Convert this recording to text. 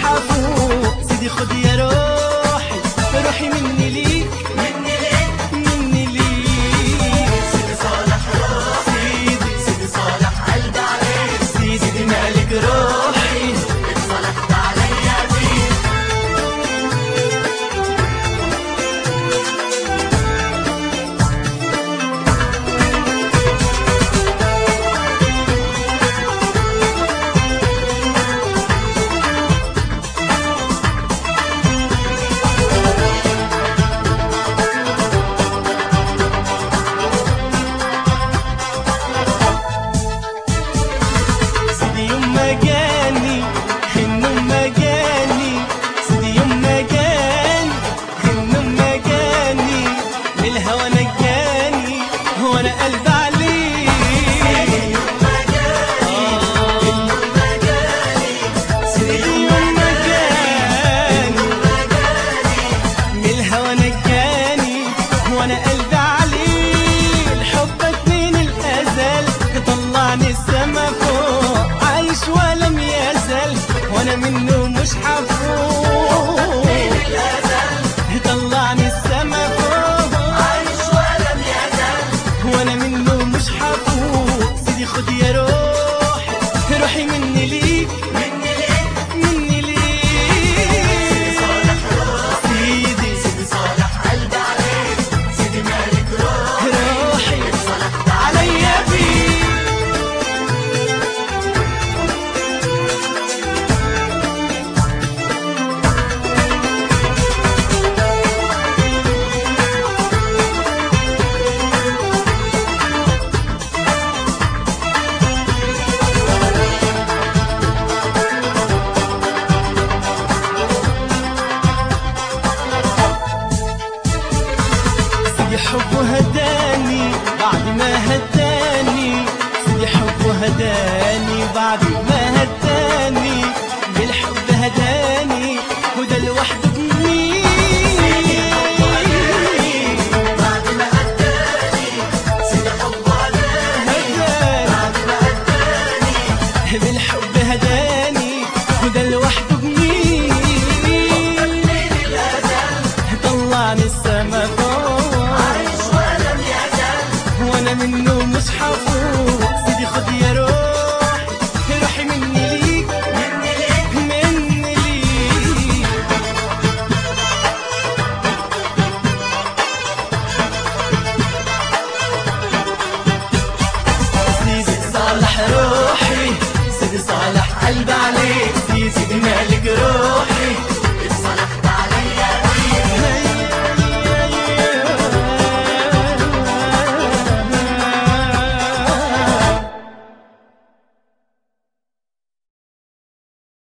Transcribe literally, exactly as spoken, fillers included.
حفوق. سيدي خد يا روحي روحي مني ليك مني ليك مني ليك. سيدي صالح روحي سيدي سيدي صالح قلبي عليك. سيدي سيدي مالك روحي اتصالحت عليا بيك. وانا قلبي عليه حبك من الازل طلعني السما فوق. عايش ولم يزل وانا منه مش حفوق. طلعني السما فوق عايش ولم يزل وانا منه مش حفوق. سيدي خد يا روحي روحي مني ليك مني ليك مني ليك. سيدي صالح روحي سيدي سيدي صالح قلبي عليك. سيدي مالك روحي اتصالحت عليا بيك. سيدي حبه هداني بعد ما هداني. سيدي حبه هداني بعد ما هداني. بالحب هداني وده لوحده جميل. سيدي حبه هداني بعد ما هداني. سيدي حبه هداني بعد ما هداني. بالحب هداني وده لوحده جميل. طلعني السما فوق وانا منه مش حفوق. سيدي خد يا روحي روحي مني ليك مني ليك مني ليك. سيدي صالح روحي سيدي صالح قلبي عليك.